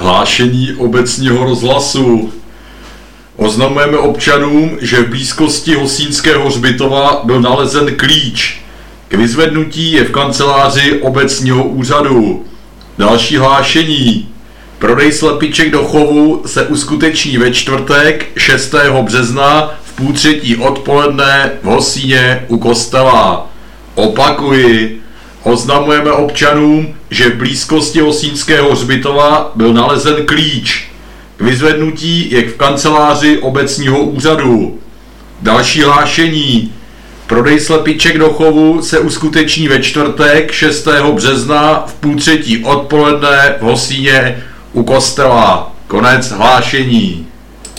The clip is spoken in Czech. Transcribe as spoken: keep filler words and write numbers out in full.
Hlášení obecního rozhlasu. Oznamujeme občanům, že v blízkosti Hosínského hřbitova byl nalezen klíč. K vyzvednutí je v kanceláři obecního úřadu. Další hlášení. Prodej slepiček do chovu se uskuteční ve čtvrtek šestého března v půl třetí odpoledne v Hosíně u kostela. Opakuji. Oznamujeme občanům, že v blízkosti Hosínského hřbitova byl nalezen klíč. K vyzvednutí je v kanceláři obecního úřadu. Další hlášení. Prodej slepiček do chovu se uskuteční ve čtvrtek šestého března v půl třetí odpoledne v Hosíně u kostela. Konec hlášení.